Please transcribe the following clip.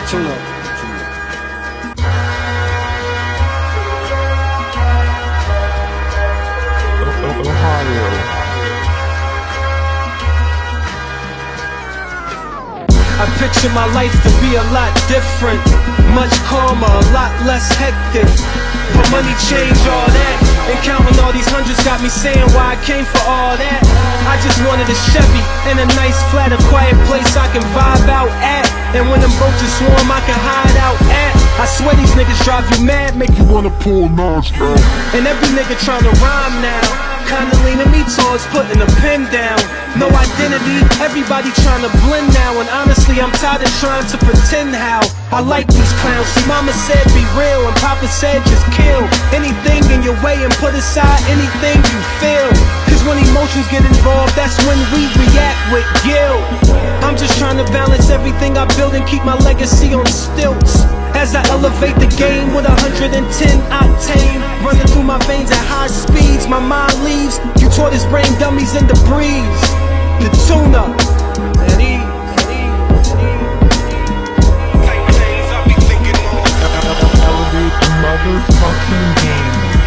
Tune up. Ohio. I picture my life to be a lot different, much calmer, a lot less hectic. But money change all that, and counting all these hundreds got me saying why I came for all that. I just wanted a Chevy and a nice flat, a quiet place I can vibe out at, and when them roaches swarm I can hide out at. I swear these niggas drive you mad, make you wanna pull Nas out. And every nigga tryna rhyme now, kinda leaning me towards putting a pen down. No identity, everybody tryna blend now, and honestly I'm tired of trying to pretend how I like these clowns. See, mama said be real, and papa said just kill anything in your way and put aside anything you feel. Cause when emotions get involved, that's when we react with guilt. I'm just trying to balance everything I build and keep my legacy on stilts. As I elevate the game with 110 octane running through my veins at high speeds, my mind leaves. You taught his brain dummies in the breeze. The tune-up at ease. Elevate the motherfucking game.